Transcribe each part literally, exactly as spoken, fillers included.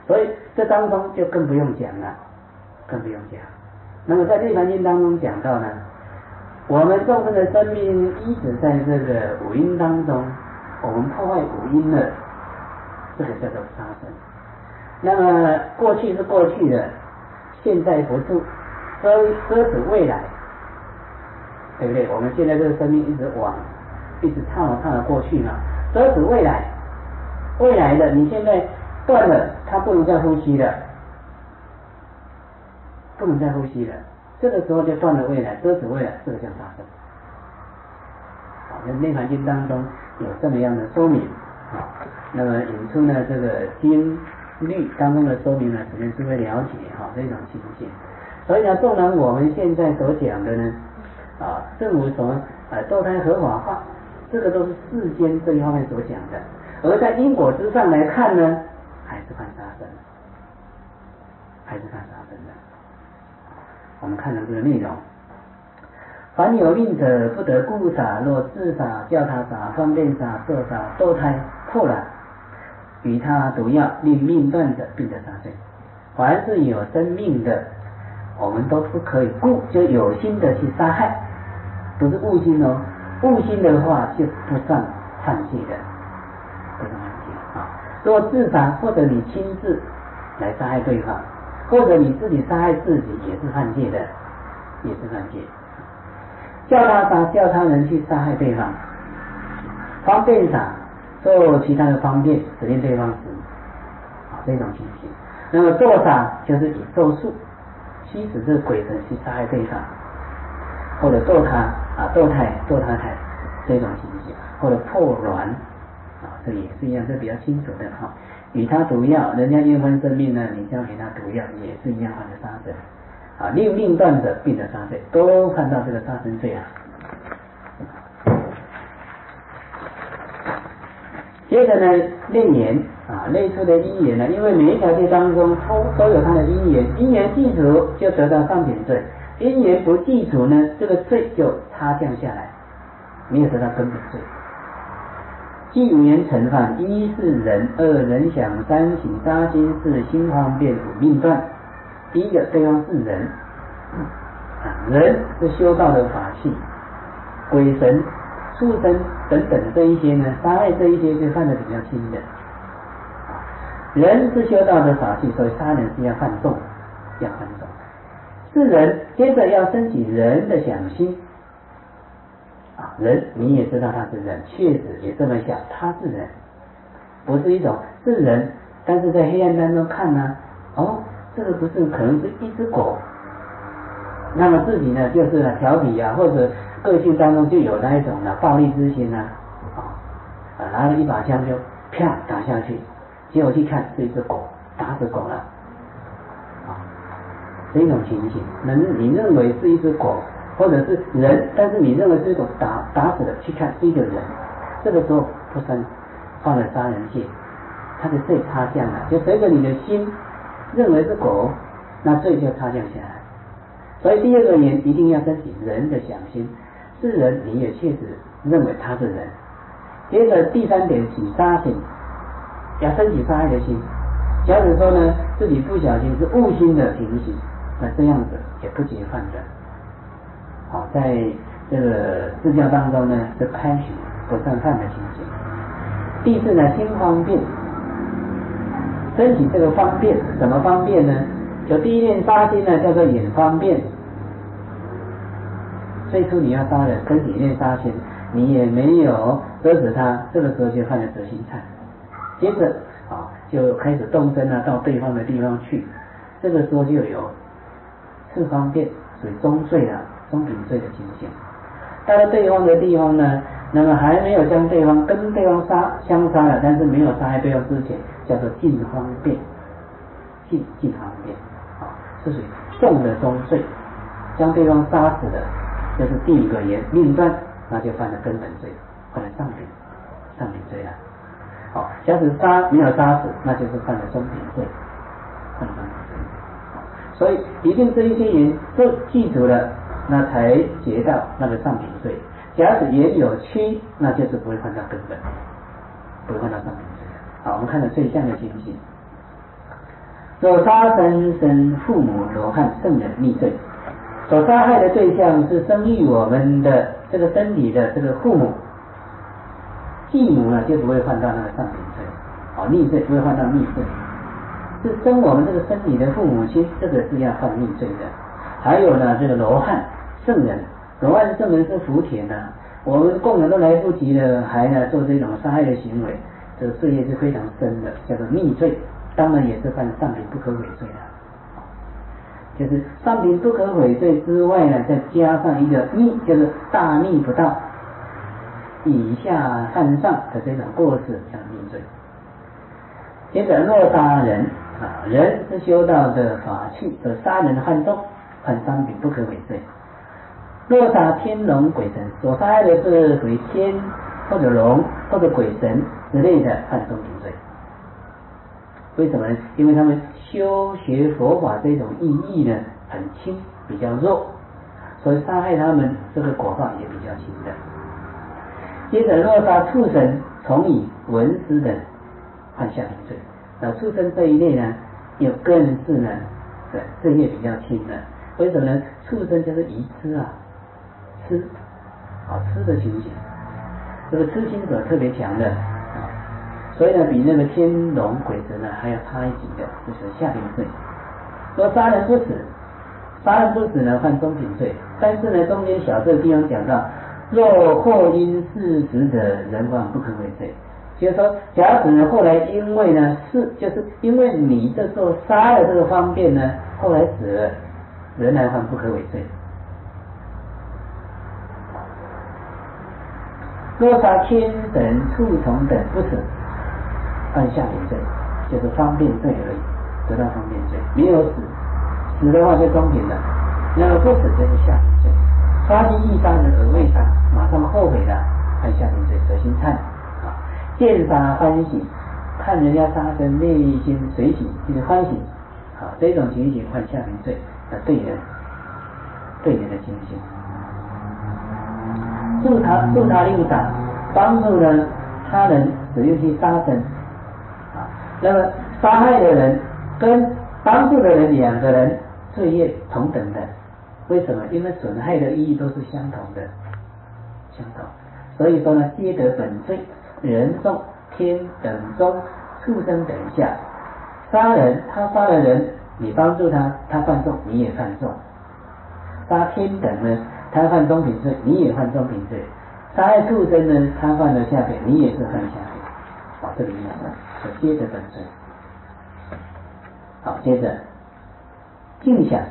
所以这当中就更不用讲了，更不用讲。那么在《涅槃经》当中讲到呢，我们众生的生命一直在这个五阴当中，我们破坏五阴了，这个叫做杀生。那么过去是过去的，现在不住，遮遮止未来，对不对？我们现在这个生命一直往，一直踏了踏了过去嘛，遮止未来，未来的你现在断了，它不能再呼吸了，不能再呼吸了，这个时候就断了未来，遮止未来，这个叫杀生。好，那《涅槃经》当中有这么样的说明，好，那么引出呢这个经律当中的说明呢，使人是会了解哈这种情形。所以呢，纵然我们现在所讲的呢，啊，正如什么呃堕胎合法化，这个都是世间这一方面所讲的，而在因果之上来看呢，还是犯杀生，还是犯杀生的。我们看到这个内容，凡有命者，不得故杀，若自杀、叫他杀、方便杀、射杀、堕胎、破卵，与他毒药，令命断者，并得杀罪。凡是有生命的，我们都不可以故，就有心的去杀害，不是无心哦。无心的话就不算犯戒的，不算犯戒啊。若自杀，或者你亲自来杀害对方，或者你自己杀害自己，也是犯戒的，也是犯戒。叫他杀，叫他人去杀害对方，方便杀，做其他的方便，使令对方死，啊，这种情形。那么堕杀就是以咒术驱使这鬼神去杀害对方，或者堕他啊堕胎堕他胎这种情形，或者破卵啊，这也是一样，这比较清楚的哈。与他毒药，人家验婚生命呢，你将给他毒药，也是一样犯的杀生啊。令命断者，并得杀罪，都看到这个杀生罪啊。接着呢，内缘啊，内处的因缘呢，因为每一条界当中都都有它的因缘，因缘记除就得到上品罪，因缘不记除呢，这个罪就差降下来，没有得到根本罪。即五缘成犯：一是人，二人想，三起杀心，四心方便，五命断。第一个，对方是人，啊，人是修道的法器，鬼神、畜生等等这一些呢，杀害这一些就犯的比较轻的。人是修道的法器，所以杀人是要犯重，要犯重。是人，接着要升起人的想心。啊，人你也知道他是人，确实也这么想，他是人，不是一种是人，但是在黑暗当中看呢，哦，这个不是可能是一只狗，那么自己呢就是呢调皮啊，或者个性当中就有那一种呢暴力之心呢，啊，拿了一把枪就啪打下去，结果去看是一只狗，打死狗了，啊，这种情形，那你认为是一只狗？或者是人，但是你认为是一种打打死的，去看是一个人，这个时候不算犯了杀人戒，他的罪差降了，就随着你的心认为是狗，那罪就差降下来。所以第二个言一定要升起人的想心，是人你也确实认为他是人。接着第三点起杀心，要升起杀害的心。假如说呢自己不小心是误心的情形，那这样子也不结犯的。好，在这个释教当中呢是开许不算犯的情形。第四呢，心方便，升起这个方便，什么方便呢？就第一念杀心呢叫做眼方便。最初你要杀人，升起一念杀心，你也没有遮止他，这个时候就犯了择心忏。接着啊就开始动身啊到对方的地方去，这个时候就有次方便，属于中罪了。中品罪的情形，到了对方的地方呢，那么还没有将对方跟对方杀相杀了，但是没有杀害对方之前，叫做尽方便，尽尽方便，啊，是属于重的中罪，将对方杀死的，就是第五个言命断，那就犯了根本罪，犯了上品上品罪了。好，假使杀没有杀死，那就是犯了中品罪，犯了中品罪。所以一定这一些言都记住了。那才结到那个上品罪。假使言有缺，那就是不会犯到根本，不会犯到上品罪。好，我们看到最像的情形。 所杀生生父母罗汉圣人逆罪，所杀害的对象是生育我们的这个身体的这个父母，继母呢就不会犯到那个上品罪，哦，逆罪不会犯到逆罪，是生我们这个身体的父母亲，这个是要犯逆罪的。还有呢，这个罗汉圣人，罗汉圣人是福田啊，我们供养都来不及了，还呢做这种杀害的行为，这个罪业是非常深的，叫做逆罪，当然也是犯上品不可毁罪了。就是上品不可毁罪之外呢，再加上一个逆，就是大逆不道，以下犯上的这种过失叫逆罪。接着若杀人啊，人是修道的法器，而杀人犯众，犯上品不可毁罪。若杀天龙鬼神，所杀害的是属于天或者龙或者鬼神之类的，犯中品罪。为什么呢？因为他们修学佛法这种意义呢很轻，比较弱，所以杀害他们这个果报也比较轻的。接着若杀畜生、虫蚁、蚊子等，犯下品罪。那畜生这一类呢，又更是呢，对，罪业比较轻的。为什么呢？畜生就是愚痴啊，吃，啊吃的情形，这个痴心所特别强的啊，所以呢，比那个天龙鬼神呢还要差一级的，就是下品罪。若杀人不死，杀人不死呢犯中品罪，但是呢中间小这个地方讲到，若或因事实者，人犯不可毁罪。就是说，假使呢后来因为呢是，就是因为你这做杀的这个方便呢，后来死了，仍然犯不可毁罪。若杀天神、畜虫等不死，犯下品罪，就是方便罪而已，得到方便罪，没有死，死的话就中品了，那么不死就是下品罪。杀心易杀人而未杀，马上后悔了，犯下品罪，得心忏啊。见杀欢喜，看人家杀生内心随喜，就是欢喜啊，这种情形犯下品罪，那对人对人的情形。助他助他令杀，帮助呢他人使用去杀生啊，那么杀害的人跟帮助的人两个人罪业同等的，为什么？因为损害的意义都是相同的，相同，所以说呢，皆得本罪，人重天等中，畜生等下。杀人，他杀了人，你帮助他，他犯重，你也犯重。杀天等呢，他犯中品罪，你也犯中品罪。杀害畜生呢，他犯了下品，你也是犯下品。好，这个意思，就接着本罪。好，接着镜想。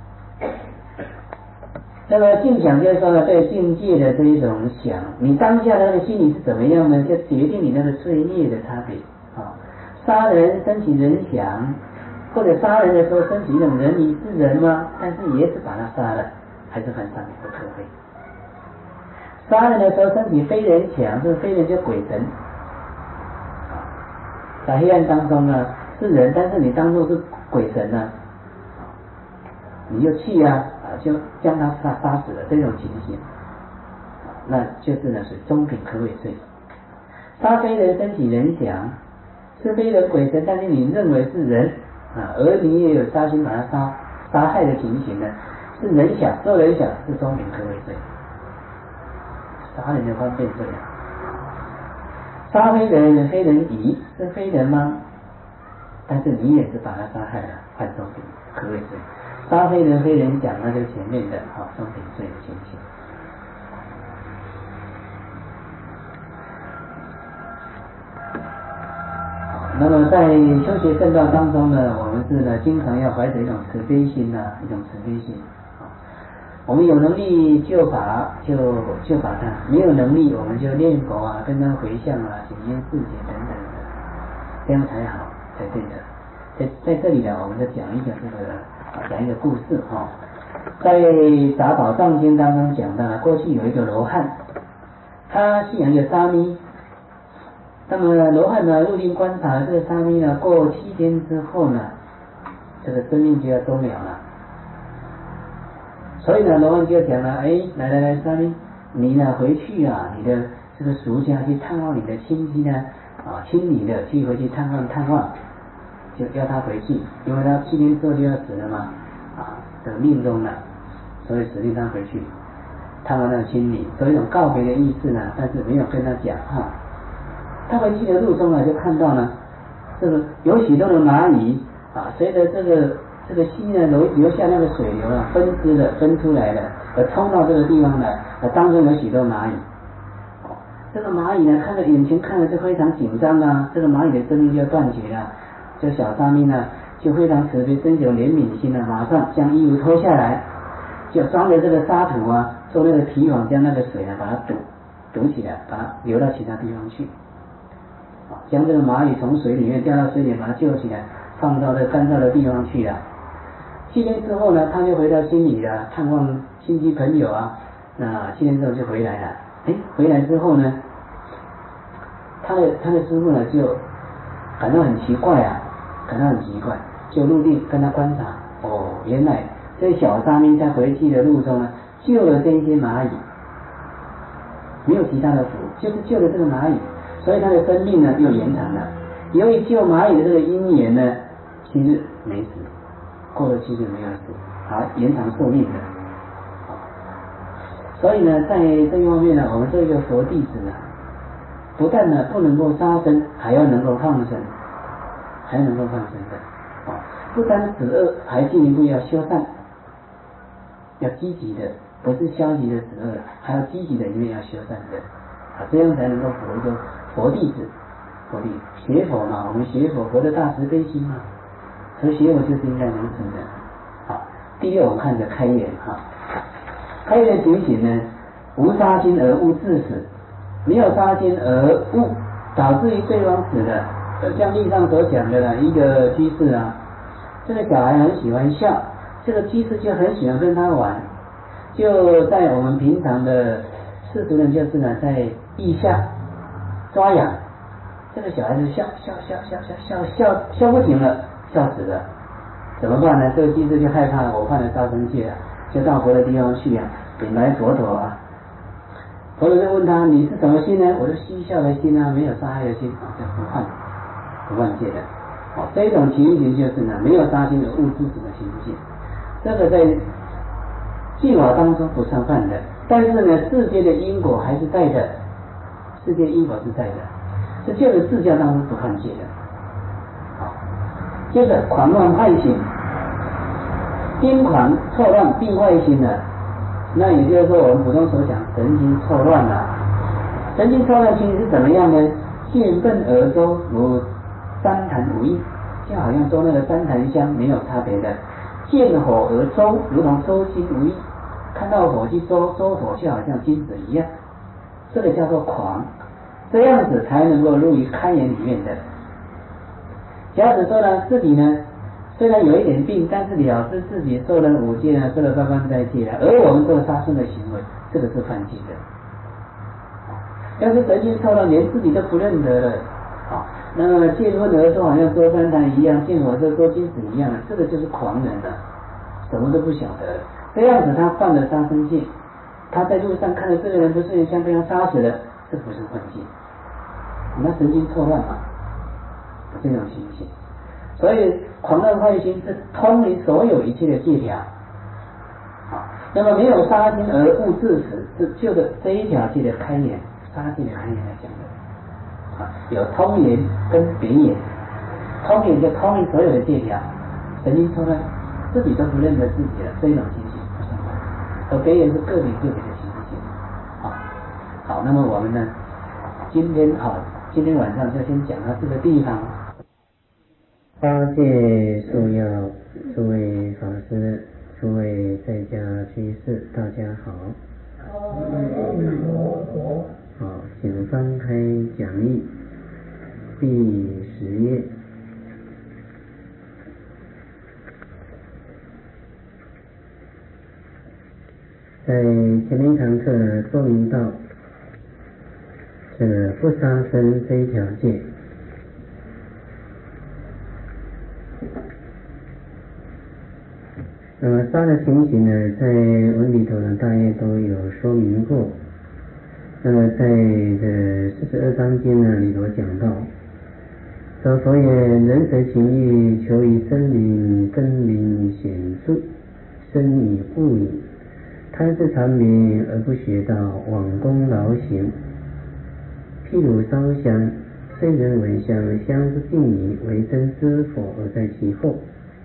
那么镜想就是说呢，对境界的这一种想，你当下的那个心理是怎么样呢？就决定你那个罪孽的差别啊。杀人升起人想，或者杀人的时候升起一种人疑是人吗？但是也是把他杀了，还是犯上品不可毁。杀人的时候升起非人想，这非人就鬼神啊，在黑暗当中呢是人，但是你当作是鬼神呢、啊，你就气啊啊，就将他杀杀死了，这种情形，啊、那就是呢是中品可毁罪。杀非人升起人想，是非人鬼神，但是你认为是人啊，而你也有杀心把他杀杀害的情形呢，是人想，做人想是中品可毁罪。杀人的方便罪啊，杀非人非人疑，是非人吗？但是你也是把他杀害了，犯中品可毁罪。杀非人非人讲，那就前面的啊中品罪的情形。那么在修学正道当中呢，我们是呢经常要怀着一种慈悲心呐、啊，一种慈悲心啊。我们有能力就把就就把它，没有能力我们就念佛啊，跟他回向啊，谨言示解等等的，这样才好才对的。在在这里呢，我们就讲一个这个啊，讲一个故事哈、哦。在《杂宝藏经》当中讲到，过去有一个罗汉，他信仰一个沙弥。那么罗汉呢入定观察这个沙弥呢，过七天之后呢，这个生命就要终了了。所以呢，罗汉就讲了，哎，来来来，沙弥，你呢回去啊，你的这个俗家去探望你的亲戚呢，啊，亲你的去回去探望探望。 就要他回去，因为他七天之后就要死了嘛，啊，得命中了，所以指令他回去探望那个亲戚，有一种告别的意思呢，但是没有跟他讲哈。他回去的路中呢，就看到呢，这个有许多的蚂蚁啊，随着这个这个溪呢流流下那个水流啊，分支的分出来的，呃，冲到这个地方来，呃，当中有许多蚂蚁。这个蚂蚁呢，看着眼前看着就非常紧张啊，这个蚂蚁的生命就要断绝了。这小沙弥呢，就非常慈悲，真有怜悯心啊，马上将衣服脱下来，就装着这个沙土啊，做那个提网，将那个水呢把它堵堵起来，把它流到其他地方去。将这个蚂蚁从水里面掉到水里，把它救起来，放到这干燥的地方去了。七天之后呢，他就回到心里了，探望亲戚朋友啊。那七天之后就回来了。哎，回来之后呢，他的他的师父呢就感到很奇怪啊，感到很奇怪，就入定跟他观察。哦，原来这小沙弥在回去的路中呢，救了这一些蚂蚁，没有其他的福，就是救了这个蚂蚁，所以他的生命呢又延长了。由于救蚂蚁的这个因缘呢，其实没死，过了七日没有死，好延长寿命的。所以呢，在这一方面呢，我们做一个佛弟子呢，不但呢不能够杀生，还要能够放生，还能够放生的。啊，不单止恶，还进一步要修善，要积极的，不是消极的止恶，还要积极的一面要修善的。啊，这样才能够佛一个佛弟子。佛弟学佛嘛，我们学佛，佛的大慈悲心嘛，所以学佛就是应该如此的。好，第六我们看着开眼哈。开眼警醒呢，无杀心而误致死，没有杀心而误导致于对方死了。像历上所讲的呢，一个居士啊，这个小孩很喜欢笑，这个居士就很喜欢跟他玩，就在我们平常的世俗人就是呢，在腋下抓痒，这个小孩子笑笑笑笑笑笑笑笑不停了，笑死了，怎么办呢？这个居士就害怕我犯了杀生戒了。就到佛的地方去啊，禀来佛陀啊，佛陀就问他你是什么心呢？我是嬉笑的心啊，没有杀害的心啊，叫不犯不犯戒的。哦，这种情形就是呢，没有杀心而误致死的情形。这个在戒法当中不算犯的，但是呢，世间的因果还是在的，世间因果是在的，是就着自教当中不犯戒的。好，接着狂乱坏心。癫狂错乱病坏心了，那也就是说我们普通所讲神经错乱了。神经错乱其实是怎么样呢？见笨而周如三潭无异，就好像说那个三潭香没有差别的。见火而周如同周金无异，看到火去周周火就好像金子一样，这个叫做狂，这样子才能够入于开眼里面的。假使说呢自己呢虽然有一点病，但是了知自己受了五戒啊，受了八关斋戒啊，而我们做杀生的行为，这个是犯戒的。要是神经错乱，连自己都不认得了，啊，那么见昏而说好像说三坛一样，见火说说金子一样，这个就是狂人了，什么都不晓得。这样子他犯了杀生戒，他在路上看到这个人不顺眼，想被他杀死了，这不是犯戒，那神经错乱嘛，这种情形。所以狂乱坏心是通于所有一切的戒条，好，那么没有杀心而误致死，是就着这一条戒的开眼，杀戒的开眼来讲的，啊，有通眼跟别眼，通眼就通于所有的戒条，神经错乱，自己都不认得自己了，这一种情形不算犯，而别眼是个别个别的情形，啊，好，那么我们呢，今天啊，今天晚上就先讲到这个地方。八戒受要诸位法师、诸位在家居士，大家好。好，请翻开讲义第十页。在前面一堂课呢，说明到这个不杀生这一条戒。那么杀的情形呢，在文里头呢，大约都有说明过。那么在这四十二章经呢里头讲到， 说佛言：人随情欲，求于生民，生民显著，生以故矣。贪是长明而不学道，枉功劳行。譬如烧香，虽人闻香，香之敬矣，为真知佛而在其后。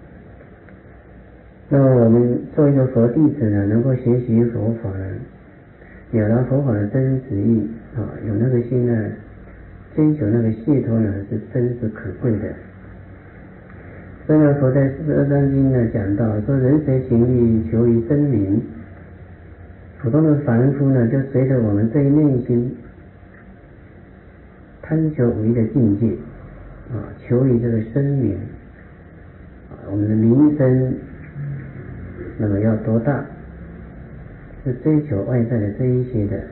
那么我们做一个佛弟子呢，能够学习佛法呢，了达佛法的真实意啊，有那个心呢，追求那个解脱呢，是真实可贵的。所以呢，佛在四十二章经呢讲到说，人随情欲，求于生民。普通的凡夫呢，就随着我们这一内心贪求无益的境界啊，求于这个生民啊，我们的名声那么要多大，是追求外在的这一些的。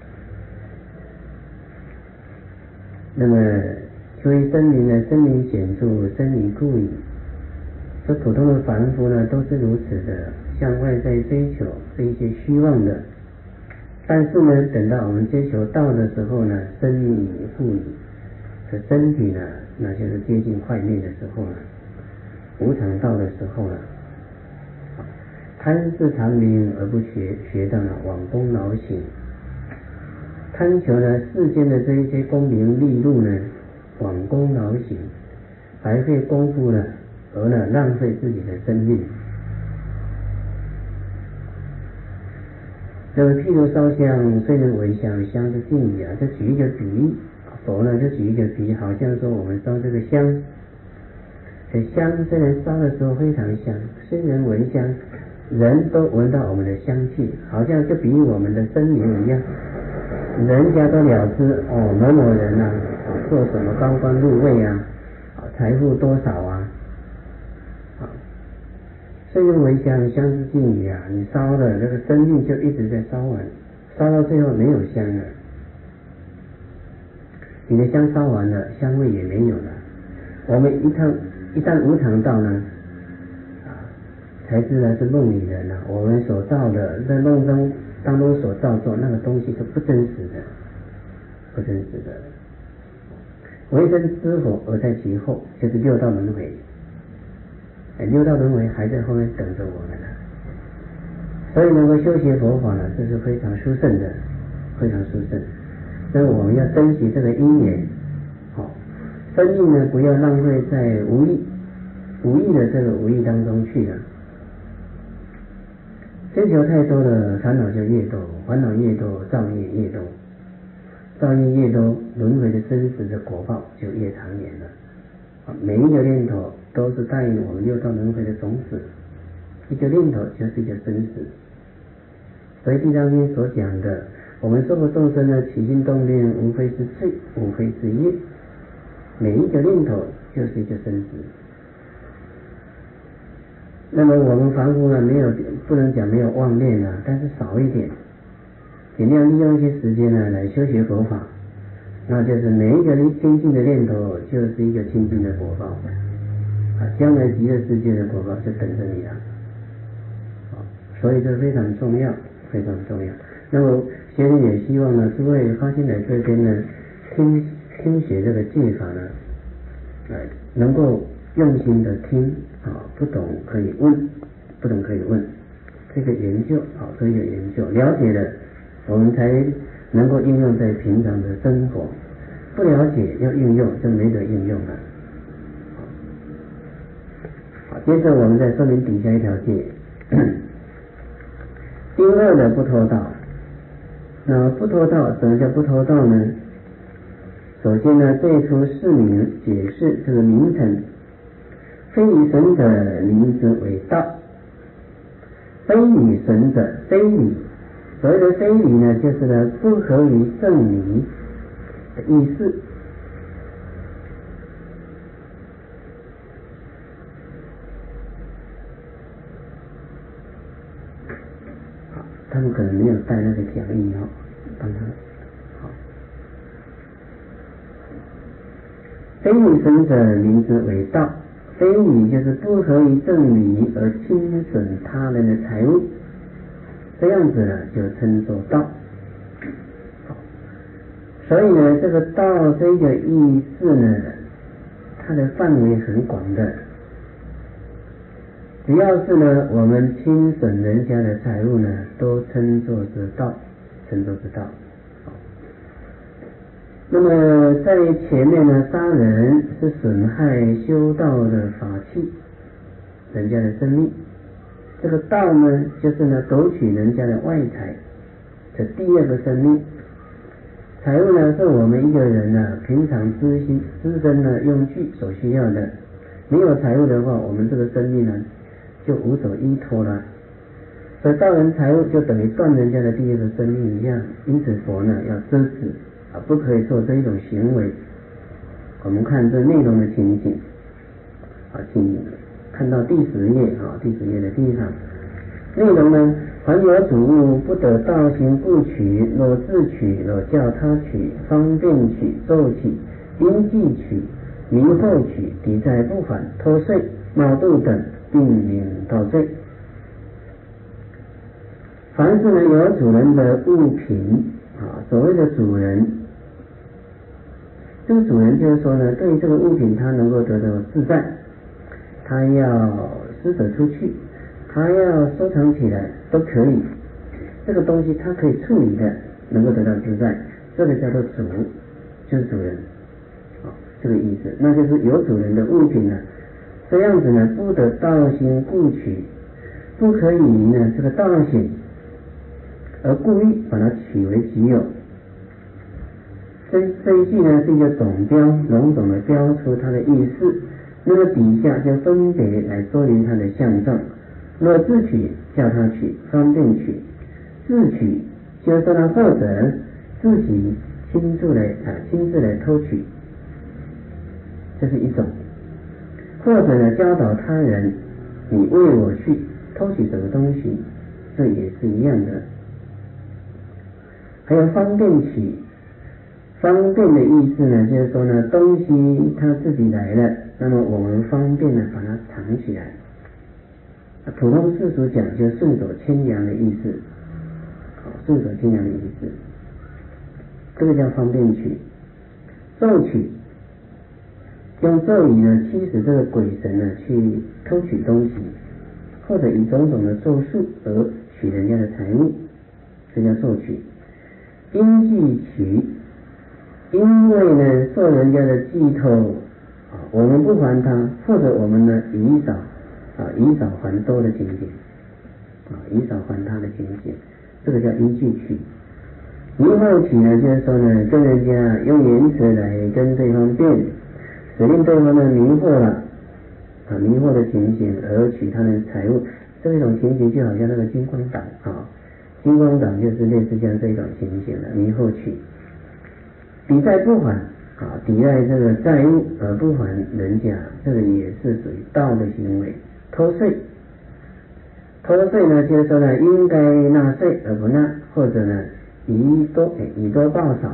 那么求于生民呢，生民显著，生以故矣。这普通的凡夫呢，都是如此的，向外在追求这一些虚妄的。但是呢，等到我们追求道的时候呢，生命以故矣，这身体呢，那就是接近坏灭的时候了，无常道的时候了。贪是长明而不学，学道呢，枉功劳行。贪求呢世间的这一些功名利禄呢，枉功劳行，白费功夫了，而呢浪费自己的生命。那么譬如烧香，虽能闻香，香是敬矣啊。这举一个比喻，佛呢就举一个比喻，好像说我们烧这个香，这香虽然烧的时候非常香，虽然闻香，人都闻到我们的香气，好像就比喻我们的生命一样。人家都了知哦，某某人啊，做什么高官入位啊，财富多少啊，啊，虽然闻香，香是敬矣啊，你烧了这个生命就一直在烧完，烧到最后没有香了，你的香烧完了，香味也没有了。我们一旦一旦无常道呢，啊，才知道是梦里人啊，我们所造的在梦中当中所造作那个东西是不真实的，不真实的。为真知佛而在其后，就是六道轮回。六道轮回还在后面等着我们呢，所以能够修习佛法呢，这是非常殊胜的，非常殊胜。所以我们要珍惜这个因缘，好，生命呢不要浪费在无益、无益的这个无益当中去了。追求太多的烦恼就越多，烦恼越多，造业越多，造业越多，轮回的生死的果报就越长远了。每一个念头都是带领我们六道轮回的种子，一个念头就是一个生死。所以地藏经所讲的，我们娑婆众生呢，起心动念无非是罪，无非是业，每一个念头就是一个生死。那么我们凡夫呢，没有不能讲没有妄念啊，但是少一点，尽量利用一些时间呢来修学佛法，那就是每一个清净的念头就是一个清净的果报啊，将来极乐世界的果报就等着你了。所以这非常重要，非常重要。那么学生也希望呢，诸位发心来这边呢，听听学这个戒法呢，呃，能够用心的听啊，不懂可以问，不懂可以问，这个研究啊，这个研究了解了，我们才能够应用在平常的生活。不了解要应用就没得应用了。好，接着我们再说明底下一条戒。第二的不偷盗。那么不偷盗，什么叫不偷盗呢？首先呢，最初释名解释这个名称，非礼神者名之为盗。非礼神者，非礼，所谓的非礼呢，就是呢不合于正理的意思。好，他们可能没有带那个讲义哦，帮他。好，非礼神者名之为盗。非礼就是不合于正理而侵损他人的财物，这样子呢就称作盗。所以呢，这个盗这个意思呢， 它的范围很广的。只要是呢，我们侵损人家的财物呢，都称作是盗，称作是盗。那么在前面呢，杀人是损害修道的法器，人家的生命。这个盗呢，就是呢夺取人家的外财，这第二个生命。财物呢，是我们一个人呢平常自心自身呢用具所需要的。没有财物的话，我们这个生命呢就无所依托了。所以盗人财物就等于断人家的第二个生命一样。因此佛呢要遮止啊，不可以做这一种行为。我们看这内容的情景啊，请看到第十页啊，第十页的地方内容呢，凡有主物不得盗行故取，若自取，若叫他取，方便取，咒取，应记取，明后取，抵债不还，偷税、冒度等并名盗罪。凡是呢有主人的物品啊，所谓的主人，这个主人就是说呢，对于这个物品他能够得到自在，他要施舍出去，他要收藏起来都可以。这个东西他可以处理的，能够得到自在，这个叫做主，就是主人啊，这个意思。那就是有主人的物品呢，这样子呢，不得盗行故取，不可以呢这个盗行而故意把它取为己有。这这一句呢是一个总标，笼统的标出它的意思。那么底下就分别来说明它的象状。若自取，叫他取，方便取；自取，就是说呢，或者自己亲自来啊，亲自来偷取，这是一种；或者呢，教导他人，你为我去偷取什么东西，这也是一样的。还有方便取，方便的意思呢，就是说呢，东西他自己来了，那么我们方便呢把它藏起来。普通世俗讲就顺手牵羊的意思，好，顺手牵羊的意思，这个叫方便取。咒取，用咒语呢驱使这个鬼神呢去偷取东西，或者以种种的咒术而取人家的财物，这叫咒取。应记取，因为呢受人家的寄托，我们不还他，或者我们呢以少啊，以少还多的情形，啊，以少还他的情形，这个叫因具取。迷惑取呢，就是说呢，跟人家用言辞来跟对方辩，使令对方呢迷惑了，啊，迷惑的情形而取他的财物，这种情形就好像那个金光党啊，金光党就是类似像这种情形的迷惑取。抵债不还啊，抵赖这个债务而不还人家，这个也是属于盗的行为。偷税，偷税呢，就是说呢，应该纳税而不纳，或者呢，以多以多报少，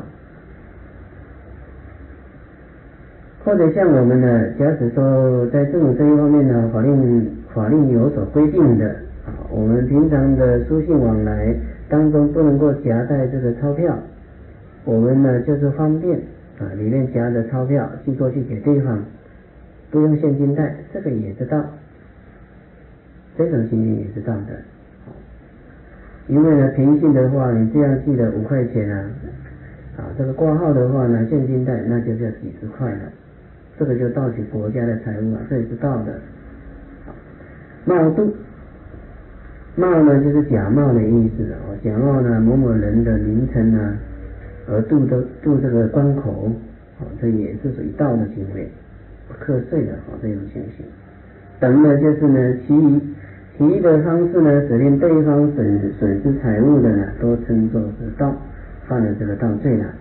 或者像我们呢，假使说在这种这一方面呢，法令法令有所规定的啊，我们平常的书信往来当中不能够夹带这个钞票，我们呢就是方便啊，里面夹着钞票寄过去给对方，不用现金袋，这个也知道。这种情形也是盗的，因为呢，平信的话，你这样寄的五块钱啊，啊，这个挂号的话呢，现金袋那就是要几十块了，这个就盗取国家的财物啊，这也是盗的。冒度，冒呢就是假冒的意思哦，假冒呢某某人的名称呢，而度的度这个关口，哦，这也是属于盗的行为，课税的哦，这种情形。等呢就是呢，其余。其余的方式呢，使令对方损损失财物的呢，都称作是盗，犯了这个盗罪了。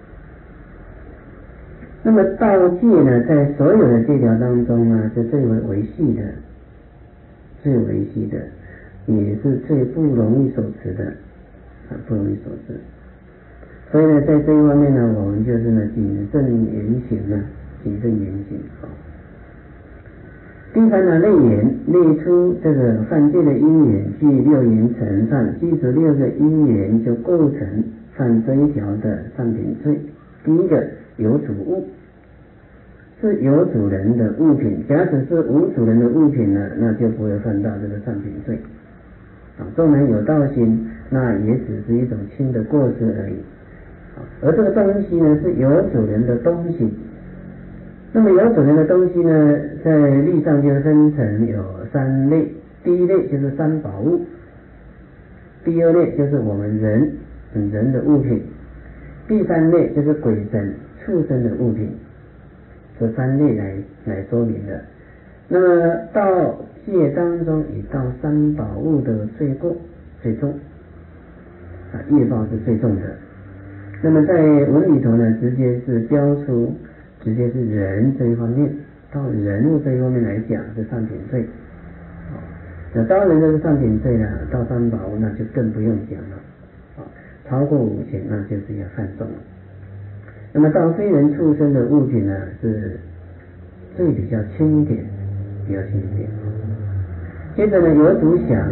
那么盗戒呢，在所有的戒条当中呢，是最为维系的，最维系的，也是最不容易所持的，啊，不容易所持。所以呢，在这一方面呢，我们就是呢，谨慎严行啊，谨慎严行啊。第三呢，类言列出这个犯戒的因缘，据六言成犯，记住六个因缘就构成犯这一条的犯品罪。第一个有主物， 是有主人的物品，假使是无主人的物品呢，那就不会犯到这个上品罪。啊，纵然有道心，那也只是一种轻的过失而已。啊，而这个东西呢，是有主人的东西。那么有主人的东西呢，在律上就分成有三类。第一类就是三宝物，第二类就是我们人人的物品，第三类就是鬼神畜生的物品。这三类来来说明的。那么道戒当中以道三宝物的罪过最重，啊，业报是最重的。那么在文里头呢，直接是标出，直接是人这一方面，到人物这一方面来讲是上品罪。那当然就是上品罪了，到三宝物那就更不用讲了，啊，超过五千那就是要犯重了。那么到非人畜生的物品呢，是罪比较轻一点，比较轻一点。接着呢，有主想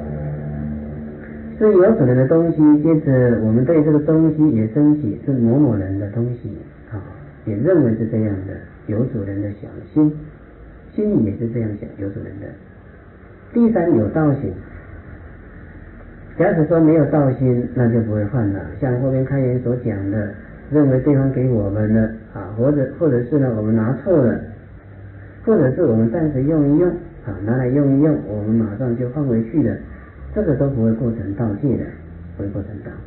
是有主人的东西，接着我们对这个东西也升起是某某人的东西啊，也认为是这样的，有主人的想心，心里也是这样想，有主人的。第三有道心，假使说没有道心，那就不会犯了。像后面开言所讲的，认为对方给我们的啊，或者或者是呢我们拿错了，或者是我们暂时用一用啊，拿来用一用，我们马上就放回去了，这个都不会构成盗戒的，不会构成盗。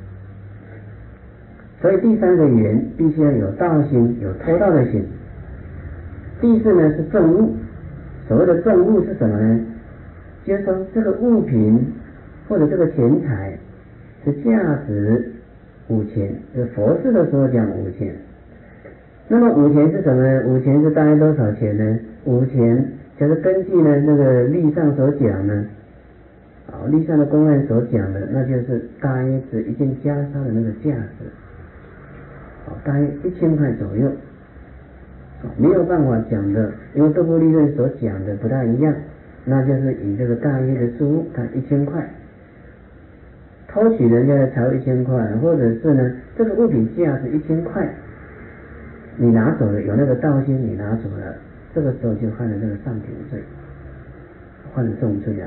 所以第三个缘必须要有道心，有偷盗的心。第四呢是重物，所谓的重物是什么呢？就是说这个物品或者这个钱财是价值五钱，就佛事的时候讲五钱。那么五钱是什么呢？五钱是大概多少钱呢？五钱就是根据呢那个律上所讲呢，啊，律上的公案所讲的，那就是大约是一件袈裟的那个价值，啊，大约一千块左右。没有办法讲的，因为各部律论所讲的不大一样，那就是以这个大约的数目，看一千块。偷取人家的财物一千块，或者是呢这个物品价值一千块，你拿走了，有那个道心你拿走了，这个时候就犯了这个上品罪，犯了重罪啊。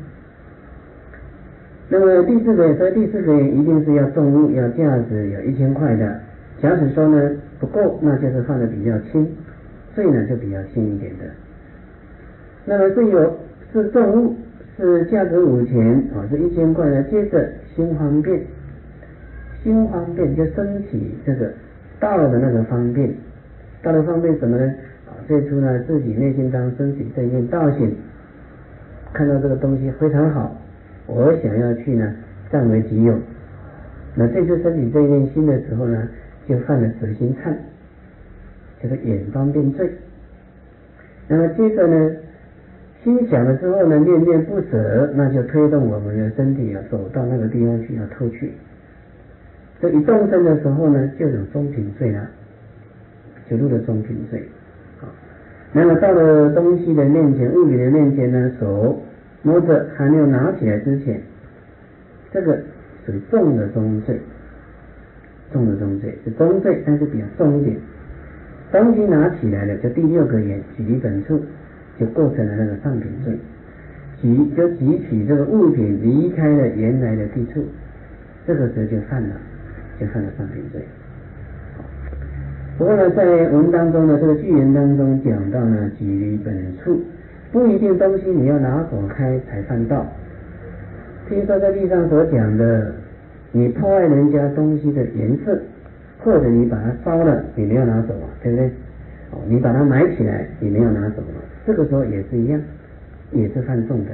那么第四个，所以第四个一定是要重物，要价值有一千块的。假使说呢不够，那就是犯的比较轻，罪呢就比较轻一点的。那么是有是重物，是价值五钱啊，是一千块的。接着心方便，心方便就升起这个道的那个方便，道的方便什么呢？啊，最初呢自己内心当升起这一念道心，看到这个东西非常好，我想要去呢占为己有。那最初升起这一念心的时候呢，就犯了舍心忏，就是眼方便罪。那么接着呢，心想了之后呢，念念不舍，那就推动我们的身体啊走到那个地方去要偷去。这一动身的时候呢，就有中品罪了，就入了中品罪。好，那么到了东西的面前，物品的面前呢，手摸着还没有拿起来之前，这个属于重的中罪，重的中罪是中罪，但是比较重一点。东西拿起来了，就第六个缘取离本处，就构成了那个上品罪。举就汲取这个物品离开了原来的地处，这个时候就犯了，就犯了上品罪。不过呢，在文当中呢，这个句言当中讲到呢，举离本处不一定东西你要拿走开才犯到。譬如说在地上所讲的，你破坏人家东西的颜色，或者你把它烧了，你没有拿走啊，对不对？哦，你把它埋起来，你没有拿走啊，这个时候也是一样，也是犯重的。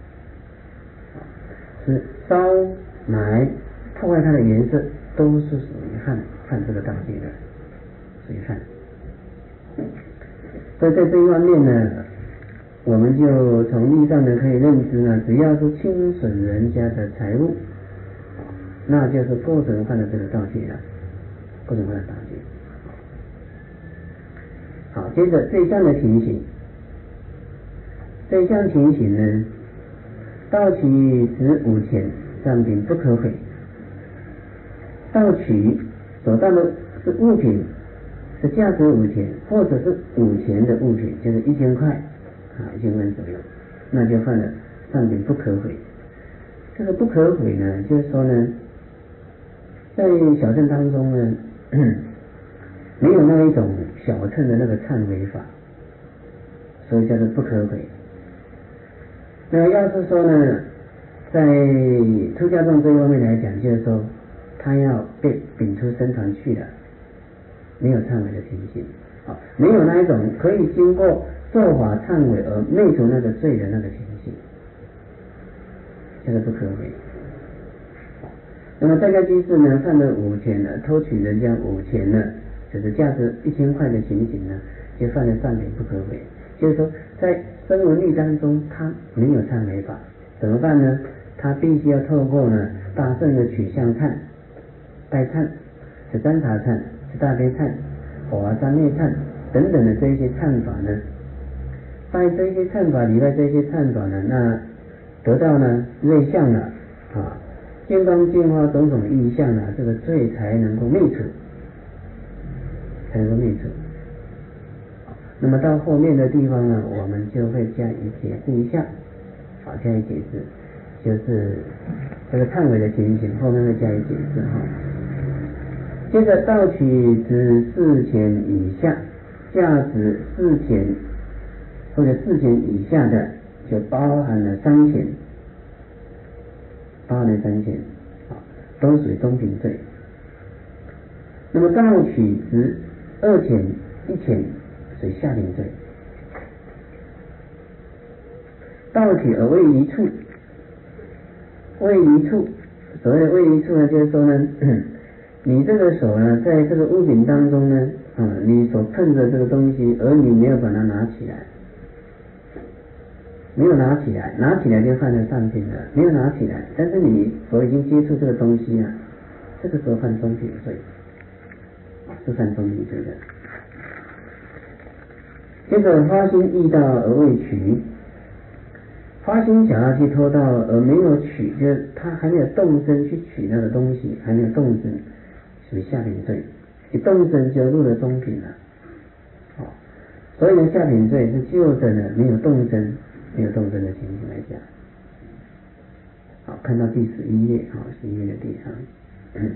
是烧、埋、破坏它的颜色，都是属于犯犯这个盗戒的，属于犯。所以在这一方面呢，我们就从律上呢可以认知呢，只要是侵损人家的财物，那就是构成犯了这个盗戒了，构成犯了盗戒。好，接着这项的情形，这项情形呢，盗取值五钱，上品不可毁。盗取所盗的是物品， 是价值五钱，或者是五钱的物品，就是一千块啊，一千块左右，那就犯了上品不可毁。这个不可毁呢，就是说呢，在小乘当中呢，没有那一种小乘的那个忏悔法，所以叫做不可毁。那要是说呢，在出家众这一方面来讲，就是说他要被摒出僧团去了，没有忏悔的情形，啊，没有那一种可以经过做法忏悔而灭除那个罪的那个情形，这个不可毁。那么在家居士呢，犯了五钱呢，偷取人家五钱呢，就是价值一千块的情形呢，就犯了上品不可毁。就是说，在声闻力当中，他没有忏悔法，怎么办呢？他必须要透过呢大圣的取向忏、拜忏、是三茶忏、是大悲忏、火华三昧忏等等的这一些忏法呢，拜这一些忏法，礼拜这一些忏法呢，那得到呢瑞相了啊。见光见花种种意象啊，这个罪才能够灭除，才能够灭除。那么到后面的地方呢，我们就会加以解释一下，好，加以解释，就是这个忏悔的情形，后面会加以解释哈。接着盗取值四钱以下，价值四钱或者四钱以下的，就包含了三钱。包含了三钱，啊，都属于中品罪。那么盗取值二钱、一钱属于下品罪。盗取而未离处，未离处，所谓的未离处呢，就是说呢，你这个手呢，在这个物品当中呢，啊，你所碰的这个东西，而你没有把它拿起来。没有拿起来，拿起来就犯了上品了。没有拿起来，但是你所已经接触这个东西啊，这个时候犯中品罪，是犯中品罪的。接着发心意盗而未取，发心想要去偷盗而没有取，就是他还没有动身去取那个东西，还没有动身，属于下品罪。一动身就入了中品了。哦，所以呢，下品罪是就着呢没有动身。没有动身的情形来讲，好，看到第十一页，好，十一页的地方。嗯、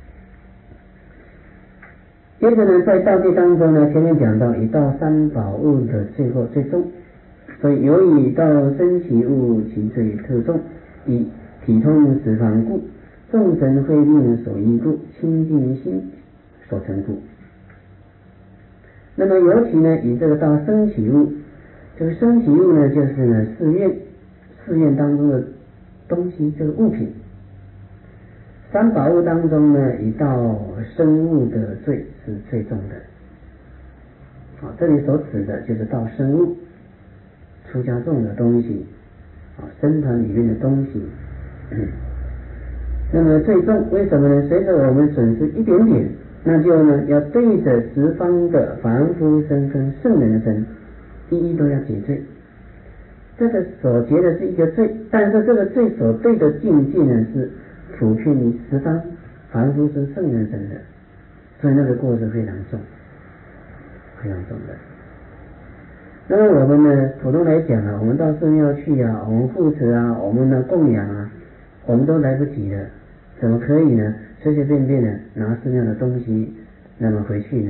接着呢，在盗窃当中呢，前面讲到以盗三宝物的罪过最重，所以由于盗生其物，其罪特重。以体通十方故，众神慧命所依故，清净心所成故。那么尤其呢，以这个盗生其物。这个生其物呢，就是呢寺院寺院当中的东西，这个物品。三宝物当中呢，以盗生物的罪是最重的。好，这里所指的就是盗生物，出家众的东西，啊，僧团里面的东西。嗯、那么最重，为什么呢？随着我们损失一点点，那就呢要对着十方的凡夫身跟圣人的身。一一都要解罪，这个所结的是一个罪，但是这个罪所对的境界呢是普遍于十方凡夫是圣人身的，所以那个过是非常重，非常重的。那么我们呢，普通来讲啊，我们到寺庙去啊，我们护持啊，我们的供养啊，我们都来不及了，怎么可以呢？随随便便的拿寺庙的东西，那么回去呢？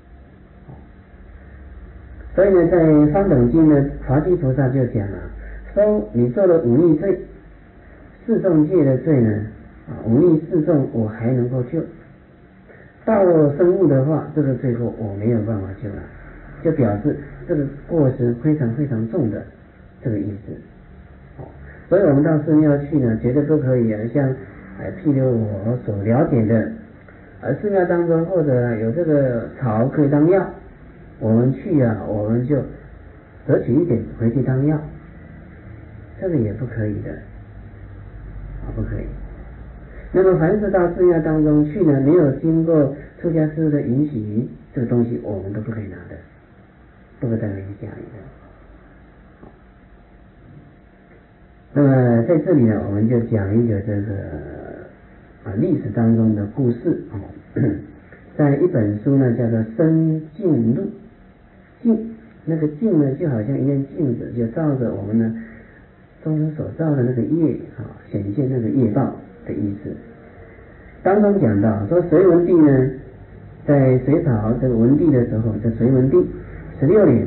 所以呢，在《方等经》呢，华基菩萨就讲了，说你做了五逆罪，四众戒的罪呢，啊，五逆四众我还能够救，盗生物的话，这个罪过我没有办法救了，就表示这个过失非常非常重的这个意思。哦，所以我们到寺庙去呢，绝对不可以啊，像呃，譬如我所了解的，而寺庙当中或者有这个草可以当药。我们去啊，我们就择取一点回去当药，这个也不可以的，啊，不可以。那么凡是到寺庙当中去呢，没有经过出家师的允许，这个东西我们都不可以拿的，不可以带回去家里的。那么在这里呢，我们就讲一个这个啊历史当中的故事哦。 在一本书呢叫做《生净录》，净那个净呢就好像一面镜子，就照着我们呢众生所造的那个业啊，显现那个业报的意思。当中讲到说，隋文帝呢，在隋朝这个文帝的时候，在隋文帝十六年，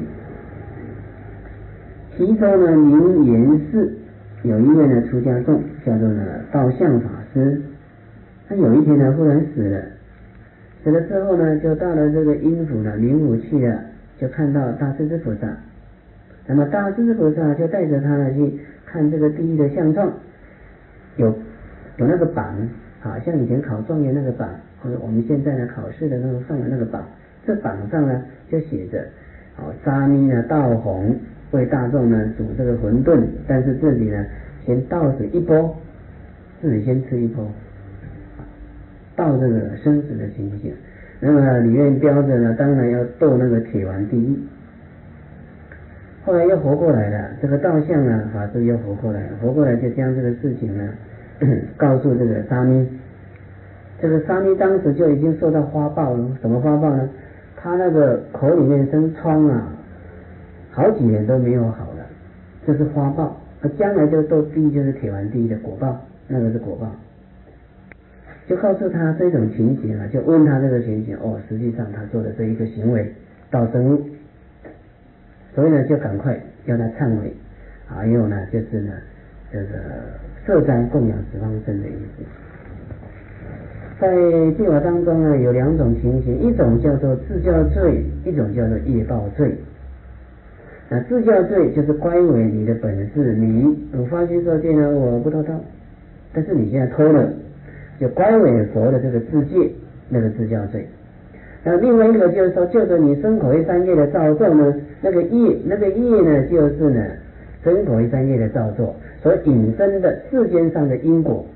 齐州呢明延寺有一位呢出家众，叫做呢道相法师。他有一天呢忽然死了，死了之后呢，就到了这个阴府呢灵府去了，就看到大势至菩萨。那么大势至菩萨就带着他呢去看这个地狱的相状，有有那个榜啊，像以前考状元那个榜，或者我们现在呢考试的那个放的那个榜，这榜上呢就写着哦，沙弥呢倒红为大众呢煮这个馄饨，但是自己呢先倒水一波，自己先吃一波，到这个生死的情形。那么里面标着呢，当然要斗那个铁丸地狱。后来又活过来了，这个道相呢法师又活过来了，活过来就将这个事情呢告诉这个沙弥。这个沙弥当时就已经受到花报了，什么花报呢？他那个口里面生疮啊，好几年都没有好了，这是花报。而将来就斗地狱，就是铁丸地狱的果报，那个是果报。就告诉他这种情形啊，就问他这个情形，哦，实际上他做的这一个行为道生物，所以呢就赶快要他忏悔，还有呢就是呢这个摄斋供养十方僧的意思。在戒法当中呢有两种情形，一种叫做自教罪，一种叫做业报罪。那自教罪就是乖违你的本事，你我发心受戒呢我不偷盗，但是你现在偷了，就乖违佛的这个自戒，那个自教罪。那另外一个就是说，就着你身口意三业的造作呢，那个业那个业呢就是呢身口意三业的造作所引申的世间上的因果，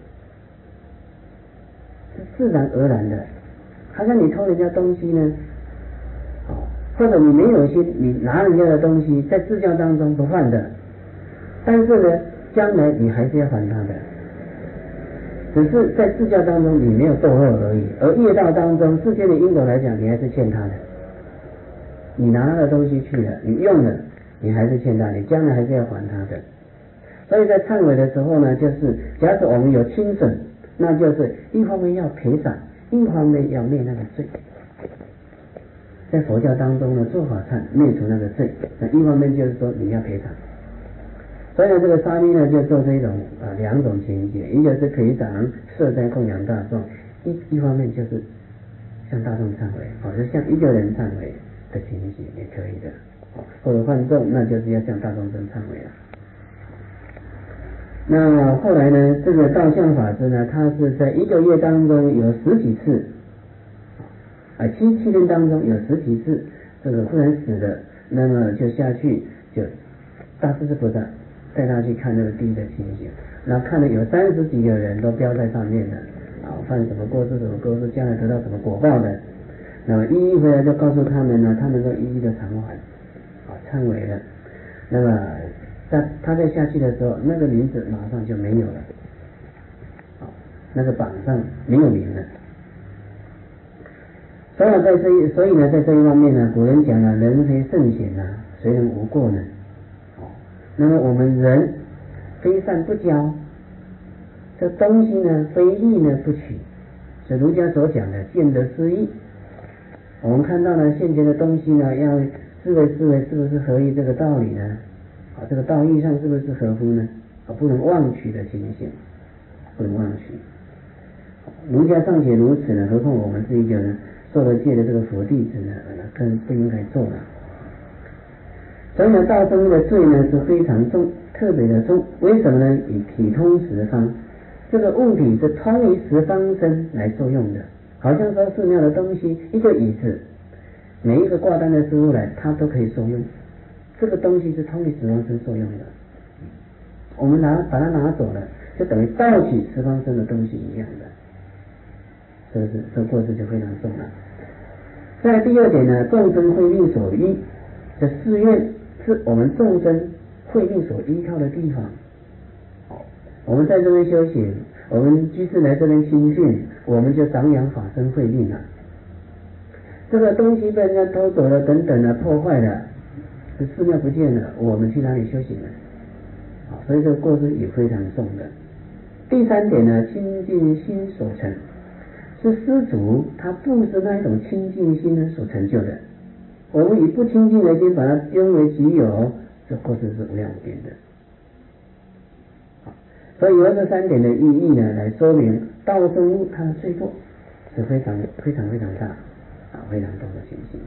是自然而然的。好像你偷人家东西呢，或者你没有心，你拿人家的东西，在自教当中不犯的，但是呢将来你还是要还他的，只是在自教当中你没有堕恶而已，而业道当中世间的因果来讲，你还是欠他的。你拿他的东西去了，你用了，你还是欠他，你将来还是要还他的。所以在忏悔的时候呢，就是假使我们有轻损，那就是一方面要赔偿，一方面要灭那个罪。在佛教当中呢，做法忏灭除那个罪，那一方面就是说你要赔偿。所以呢，这个沙弥呢就做这种啊两种情节，一个是赔偿摄斋供养大众，一一方面就是向大众忏悔，或者向一个人忏悔的情形也可以的，或者犯众，那就是要向大众生忏悔了。那后来呢，这个道相法师呢，他是在一个月当中有十几次。啊，七七天当中有十几次，这个忽然死了，那么就下去，就大势至菩萨带他去看那个地狱的情形，然后看了有三十几个人都标在上面的，啊，犯什么过失什么过失，将来得到什么果报的，那么一一回来就告诉他们呢，他们都一一的偿还，啊，忏悔了。那么在他在下去的时候，那个名字马上就没有了，啊，那个榜上没有名了。所以在这一，所以呢，在这一方面呢，古人讲了，人非圣贤呐，谁能无过呢？哦，那么我们人非善不骄，这东西呢，非义呢不取，是儒家所讲的见得失义。我们看到呢，现前的东西呢，要思维思维是不是合于这个道理呢？啊，这个道义上是不是合乎呢？啊，不能妄取的情形，不能妄取。儒家尚且如此呢，何况我们是一个呢？受了戒的这个佛弟子呢，更不应该做了。所以呢，道生的罪呢是非常重，特别的重。为什么呢？以体通十方，这个物体是通于十方身来作用的。好像说寺庙的东西，一个椅子，每一个挂单的师傅来，他都可以受用。这个东西是通于十方身受用的。我们拿把它拿走了，就等于盗取十方身的东西一样的。是不是这个过失就非常重了？再来第二点呢，众生慧命所依，这寺院是我们众生慧命所依靠的地方。我们在这边修行，我们居士来这边亲近，我们就长养法身慧命了。 这个东西被人家偷走了等等的破坏了，这寺庙不见了，我们去哪里修行呢？所以这个过失也非常重的。第三点呢，清净心所成，是施主他不是那一种清净心呢所成就的。我们以不清净的心把它丢为己有，这过失是无量无边的。所以由这三点的意义呢，来说明道生物它的罪过是非常非常非常大啊，非常多的情形。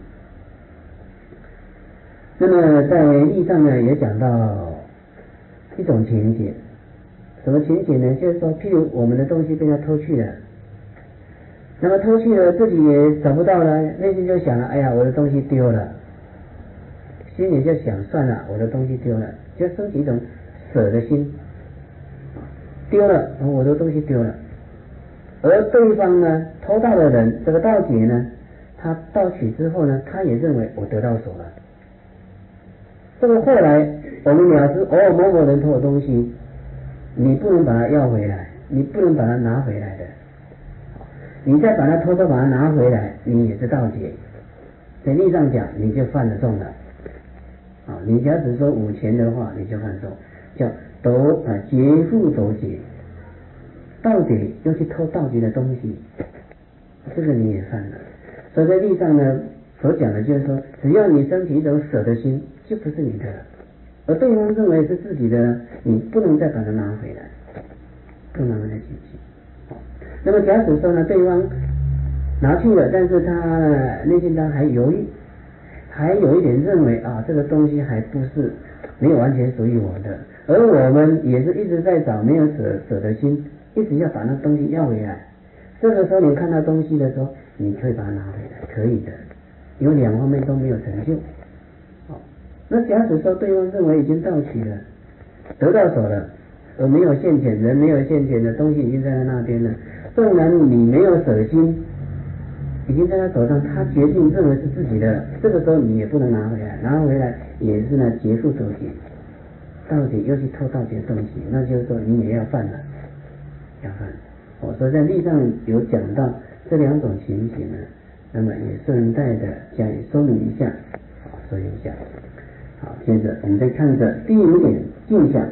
那么在例上呢，也讲到一种情景，什么情景呢？就是说，譬如我们的东西被他偷去了，那么偷去了，自己也找不到了，内心就想了，哎呀，我的东西丢了，心里就想，算了，我的东西丢了，就升起一种舍的心，丢了，我的东西丢了。而对方呢，偷盗的人，这个盗劫呢，他盗取之后呢，他也认为我得到手了。这个后来我们了知，哦，某某人偷的东西，你不能把它要回来，你不能把它拿回来的。你再把它偷偷把它拿回来，你也是盗劫。在例上讲，你就犯了重了。啊，你假使说五钱的话，你就犯重，叫夺啊劫富夺劫，盗劫又去偷盗劫的东西，这个你也犯了。所以在例上呢，所讲的就是说，只要你升起一种舍的心，就不是你的了。而对方认为是自己的，你不能再把它拿回来，不能拿回来进去。那么假使说呢，对方拿去了，但是他内心当中还犹豫，还有一点认为啊，这个东西还不是没有完全属于我的，而我们也是一直在找，没有舍舍的心，一直要把那东西要回来。这个时候你看到东西的时候，你可以把它拿回来，可以的，因为两方面都没有成就。那假使说对方认为已经盗取了，得到手了，而没有现钱，人没有现钱的东西已经在他那边了，纵然你没有舍心，已经在他手上，他决定认为是自己的了，这个时候你也不能拿回来，拿回来也是呢劫富夺劫，盗劫又去偷盗劫的东西，那就是说你也要犯了，要犯。我说在例上有讲到这两种情形呢，那么也顺带的加以说明一下，说一下。好，接着我们再看着第五点，镜像。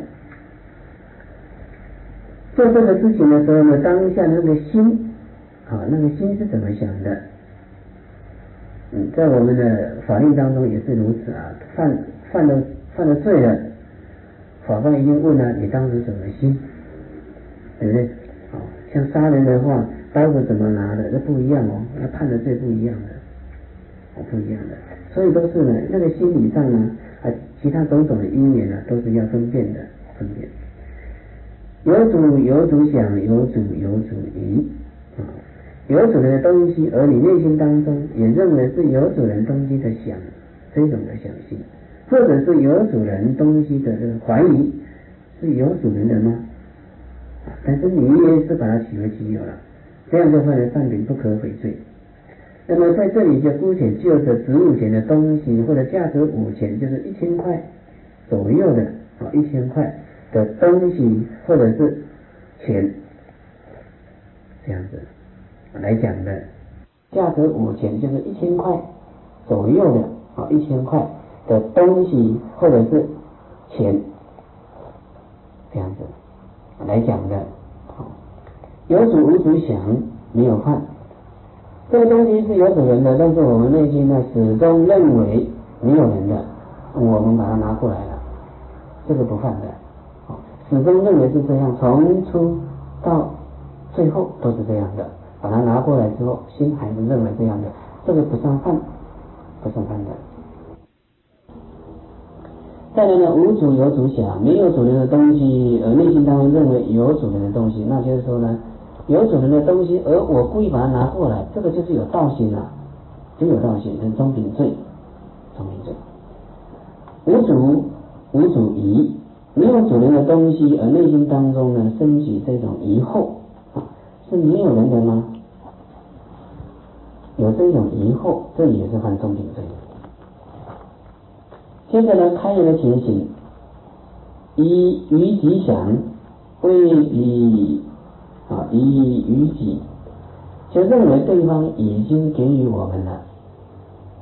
做这个事情的时候呢，当下那个心，啊，那个心是怎么想的？嗯，在我们的法令当中也是如此啊，犯犯了犯了罪了，法官一定问了你当时什么心，对不对？啊，像杀人的话，刀子怎么拿的，那不一样哦，那判的罪不一样的，哦，不一样的，所以都是呢，那个心理上呢。啊，其他种种的因缘呢，都是要分辨的，分辨。有主有主想，有主有主疑啊，有主人的东西，而你内心当中也认为是有主人东西的想，这种的想性，或者是有主人东西的这个怀疑，是有主人的吗？啊，但是你也是把它取为己有了，这样就犯了犯品不可悔罪。那么在这里就姑且就着值五钱的东西，或者价值五钱，就是一千块左右的啊，一千块的东西或者是钱，这样子来讲的，价值五钱就是一千块左右的啊，一千块的东西或者是钱，这样子来讲的，有主无主想，没有犯。这个东西是有主人的，但是我们内心呢始终认为没有人的，我们把它拿过来了，这个不犯的，始终认为是这样，从初到最后都是这样的，把它拿过来之后，心还是认为这样的，这个不算犯，不算犯的。再来呢，无主有主想，没有主人的东西，而内心当中认为有主人的东西，那就是说呢，有主人的东西，而我故意把它拿过来，这个就是有盗心了，就有盗心，是中品罪，中品罪。无主无主疑，没有主人的东西，而内心当中呢升起这种疑惑，啊，是没有人的吗？有这种疑惑，这也是犯中品罪。接着呢，开言的情形，以于己想，未必啊，以于己，就认为对方已经给予我们了，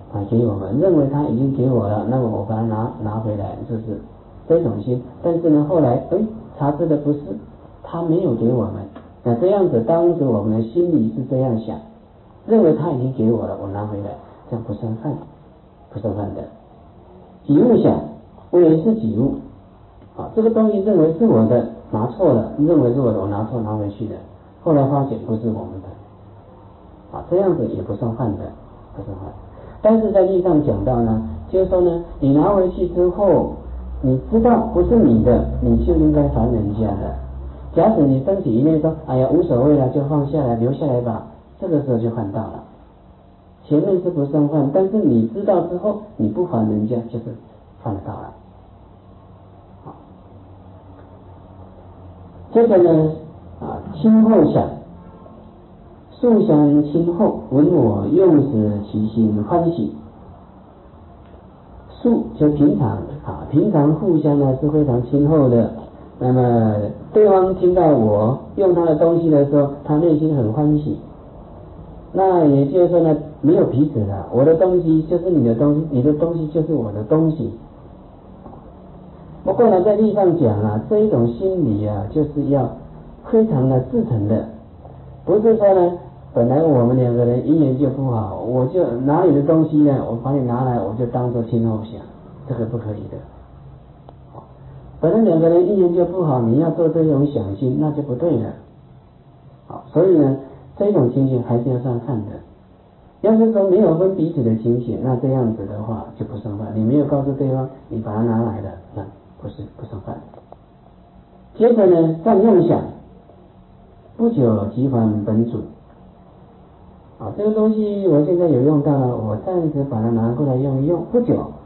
啊给我们，认为他已经给我了，那么我把它拿拿回来，就是这种心。但是呢，后来哎查知的不是，他没有给我们，那这样子当时我们的心里是这样想，认为他已经给我了，我拿回来，这样不算犯，不算犯的。己物想，我也是己物啊，这个东西认为是我的，拿错了，认为是我的，我拿错拿回去的，后来发现不是我们的啊，这样子也不算犯的，不算犯。但是在地上讲到呢，就是说呢，你拿回去之后，你知道不是你的，你就应该还人家的。假使你升起一念说，哎呀无所谓了，就放下来，留下来吧，这个时候就犯到了。前面是不算犯，但是你知道之后，你不还人家，就是犯得到了。好，接着呢，啊，亲后想。素相亲厚，闻我用时其心欢喜。素就平常啊，平常互相呢是非常亲厚的。那么对方听到我用他的东西的时候，他内心很欢喜。那也就是说呢，没有彼此了，我的东西就是你的东西，你的东西就是我的东西。不过呢，在地上讲啊，这一种心理啊，就是要非常的至诚的，不是说呢。本来我们两个人姻缘就不好，我就拿你的东西呢，我把你拿来，我就当做亲后想，这个不可以的。本来两个人姻缘就不好，你要做这种想心，那就不对了。好，所以呢，这种情形还是要上看的。要是说没有分彼此的情形，那这样子的话就不算犯。你没有告诉对方，你把它拿来了，那不是不算犯。接着呢，善用想，不久即还本主。啊，这个东西我现在有用到了，我暂时把它拿过来用一用，不久